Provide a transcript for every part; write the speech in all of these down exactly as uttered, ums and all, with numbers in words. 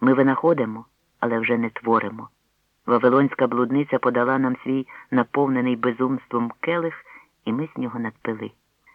Ми винаходимо, але вже не творимо. Вавилонська блудниця подала нам свій наповнений безумством келих, і ми з нього надпили.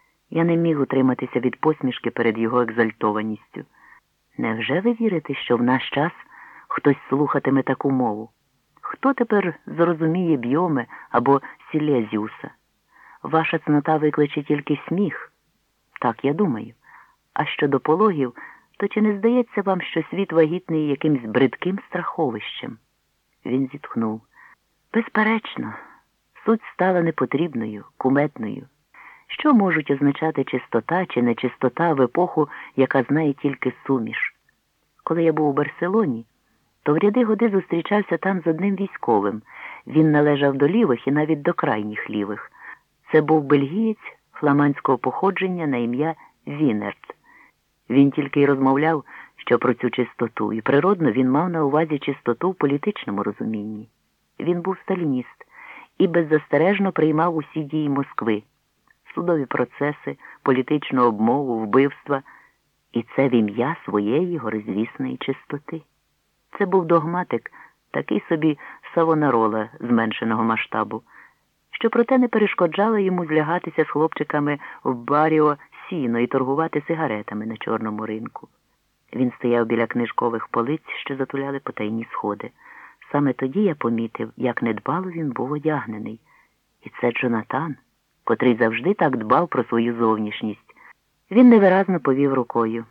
Я не міг утриматися від посмішки перед його екзальтованістю. Невже ви вірите, що в наш час хтось слухатиме таку мову? Хто тепер зрозуміє Бьоме або Сілезіуса? Ваша цнота викличе тільки сміх. Так, я думаю. А щодо пологів, то чи не здається вам, що світ вагітний якимсь бридким страховищем? Він зітхнув. Безперечно, суть стала непотрібною, куметною. Що можуть означати чистота чи нечистота в епоху, яка знає тільки суміш? Коли я був у Барселоні, то в ряди годи зустрічався там з одним військовим. Він належав до лівих і навіть до крайніх лівих. Це був бельгієць фламандського походження на ім'я Вінерт. Він тільки й розмовляв, що про цю чистоту, і природно він мав на увазі чистоту в політичному розумінні. Він був сталініст і беззастережно приймав усі дії Москви, судові процеси, політичну обмову, вбивства, і це в ім'я своєї горизвісної чистоти. Це був догматик, такий собі Савонарола зменшеного масштабу, що проте не перешкоджало йому злягатися з хлопчиками в Баріо Сіно і торгувати сигаретами на чорному ринку. Він стояв біля книжкових полиць, що затуляли потайні сходи. Саме тоді я помітив, як недбало він був одягнений. І це Джонатан, котрий завжди так дбав про свою зовнішність. Він невиразно повів рукою.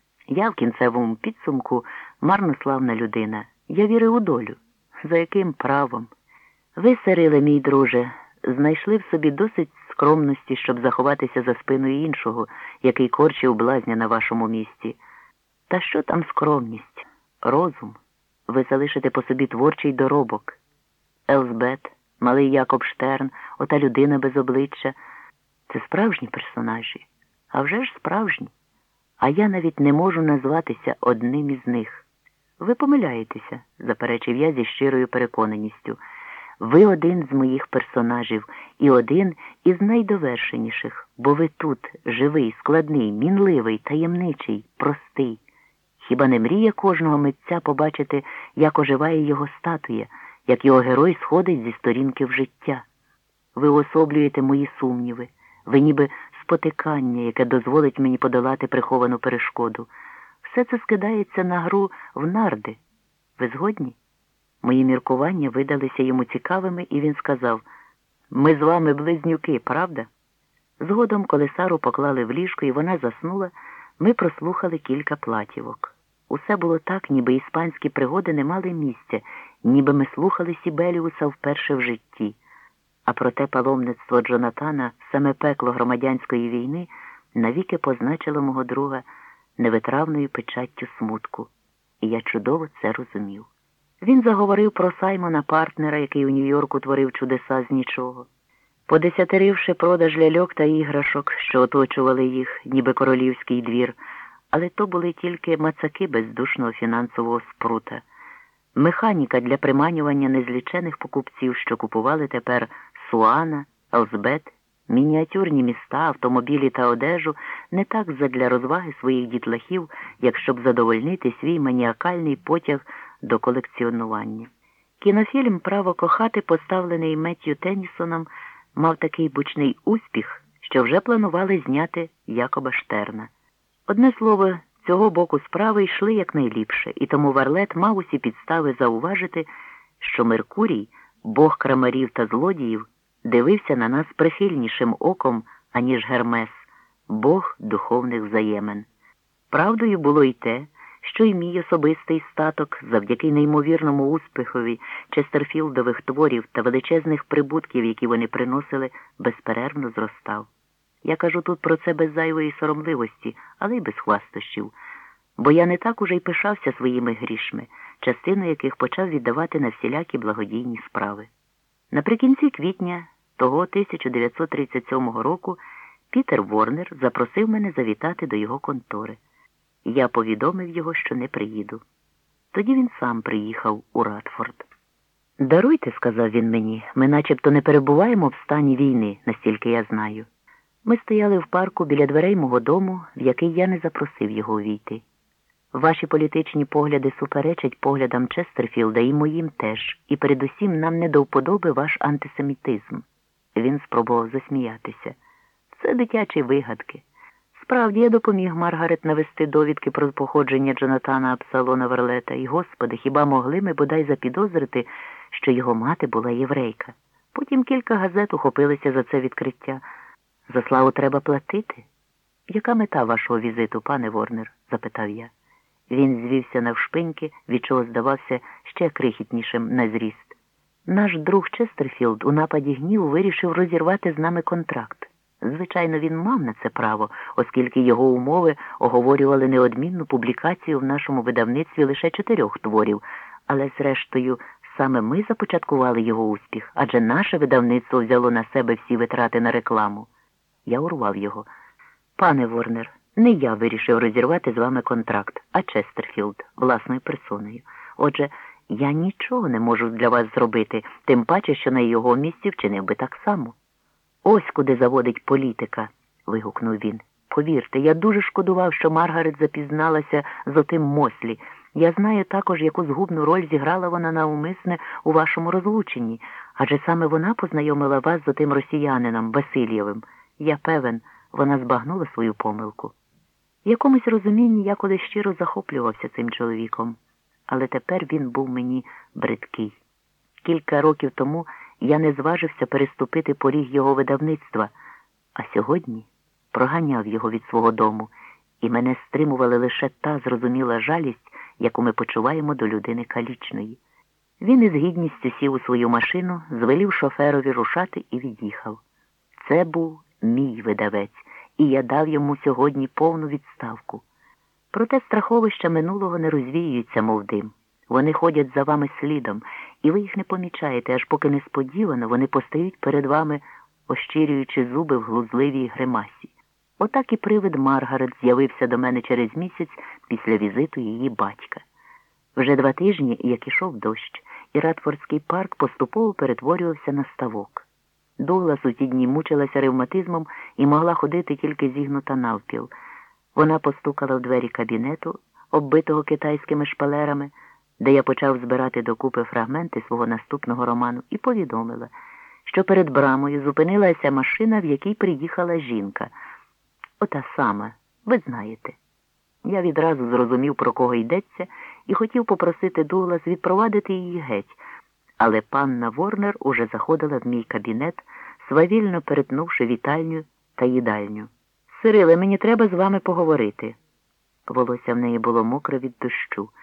Я в кінцевому підсумку марнославна людина. Я вірив у долю. За яким правом? Ви, Сириле, мій друже, знайшли в собі досить скромності, щоб заховатися за спиною іншого, який корчив блазня на вашому місці. Та що там скромність? Розум. Ви залишите по собі творчий доробок. Елзбет, малий Якоб Штерн, ота людина без обличчя – це справжні персонажі. А вже ж справжні. А я навіть не можу назватися одним із них. Ви помиляєтеся, заперечив я зі щирою переконаністю. Ви один з моїх персонажів і один із найдовершеніших, бо ви тут живий, складний, мінливий, таємничий, простий. Хіба не мріє кожного митця побачити, як оживає його статуя, як його герой сходить зі сторінків життя? Ви уособлюєте мої сумніви, ви ніби спотикання, яке дозволить мені подолати приховану перешкоду. Все це скидається на гру в нарди. Ви згодні? Мої міркування видалися йому цікавими, і він сказав: «Ми з вами близнюки, правда?» Згодом, коли Сару поклали в ліжко і вона заснула, ми прослухали кілька платівок. Усе було так, ніби іспанські пригоди не мали місця, ніби ми слухали Сібеліуса вперше в житті. А проте паломництво Джонатана, саме пекло громадянської війни, навіки позначило мого друга невитравною печаттю смутку. І я чудово це розумів. Він заговорив про Саймона Партнера, який у Нью-Йорку творив чудеса з нічого. Подесятеривши продаж ляльок та іграшок, що оточували їх, ніби королівський двір, але то були тільки мацаки бездушного фінансового спрута. Механіка для приманювання незлічених покупців, що купували тепер Суана, Елзбет, мініатюрні міста, автомобілі та одежу не так задля розваги своїх дітлахів, як щоб задовольнити свій маніакальний потяг до колекціонування. Кінофільм «Право кохати», поставлений Меттью Теннісоном, мав такий бучний успіх, що вже планували зняти Якоба Штерна. Одне слово, цього боку справи йшли якнайліпше, і тому Варлет мав усі підстави зауважити, що Меркурій, бог крамарів та злодіїв, дивився на нас прихильнішим оком, аніж Гермес, бог духовних взаємин. Правдою було й те, що й мій особистий статок, завдяки неймовірному успіхові честерфілдових творів та величезних прибутків, які вони приносили, безперервно зростав. Я кажу тут про це без зайвої соромливості, але й без хвастощів, бо я не так уже й пишався своїми грішми, частину яких почав віддавати на всілякі благодійні справи. Наприкінці квітня того тисяча дев'ятсот тридцять сьомого року Пітер Ворнер запросив мене завітати до його контори. Я повідомив його, що не приїду. Тоді він сам приїхав у Радфорд. «Даруйте», – сказав він мені, – «ми начебто не перебуваємо в стані війни, настільки я знаю». Ми стояли в парку біля дверей мого дому, в який я не запросив його увійти. Ваші політичні погляди суперечать поглядам Честерфілда і моїм теж, і передусім нам не до вподоби ваш антисемітизм. Він спробував засміятися. Це дитячі вигадки. Справді, я допоміг Маргарет навести довідки про походження Джонатана Апсалона Верлета, і, Господи, хіба могли ми бодай запідозрити, що його мати була єврейка? Потім кілька газет ухопилися за це відкриття. За славу треба платити? Яка мета вашого візиту, пане Ворнер? Запитав я. Він звівся навшпиньки, від чого здавався ще крихітнішим на зріст. Наш друг Честерфілд у нападі гніву вирішив розірвати з нами контракт. Звичайно, він мав на це право, оскільки його умови оговорювали неодмінну публікацію в нашому видавництві лише чотирьох творів, але зрештою саме ми започаткували його успіх, адже наше видавництво взяло на себе всі витрати на рекламу. Я урвав його. Пане Ворнер, не я вирішив розірвати з вами контракт, а Честерфілд, власною персоною. Отже, я нічого не можу для вас зробити, тим паче, що на його місці вчинив би так само. Ось куди заводить політика, вигукнув він. Повірте, я дуже шкодував, що Маргарет запізналася з отим Мослі. Я знаю також, яку згубну роль зіграла вона навмисне у вашому розлученні, адже саме вона познайомила вас з отим росіянином Васильєвим. Я певен, вона збагнула свою помилку. В якомусь розумінні я колись щиро захоплювався цим чоловіком, але тепер він був мені бридкий. Кілька років тому я не зважився переступити поріг його видавництва, а сьогодні проганяв його від свого дому, і мене стримувала лише та зрозуміла жалість, яку ми почуваємо до людини калічної. Він із гідністю сів у свою машину, звелів шоферові рушати і від'їхав. Це був мій видавець, і я дав йому сьогодні повну відставку. Проте страховища минулого не розвіюються, мов дим. Вони ходять за вами слідом, і ви їх не помічаєте, аж поки несподівано вони постають перед вами, ощирюючи зуби в глузливій гримасі. Отак і привид Маргарет з'явився до мене через місяць після візиту її батька. Вже два тижні, як ішов дощ, і Ратфордський парк поступово перетворювався на ставок. Дуглас у ті дні мучилася ревматизмом і могла ходити тільки зігнута навпіл. Вона постукала в двері кабінету, оббитого китайськими шпалерами, де я почав збирати докупи фрагменти свого наступного роману, і повідомила, що перед брамою зупинилася машина, в якій приїхала жінка. Ота сама, ви знаєте. Я відразу зрозумів, про кого йдеться, і хотів попросити Дуглас відпровадити її геть, але панна Ворнер уже заходила в мій кабінет, свавільно перетнувши вітальню та їдальню. «Сириле, мені треба з вами поговорити». Волосся в неї було мокре від дощу.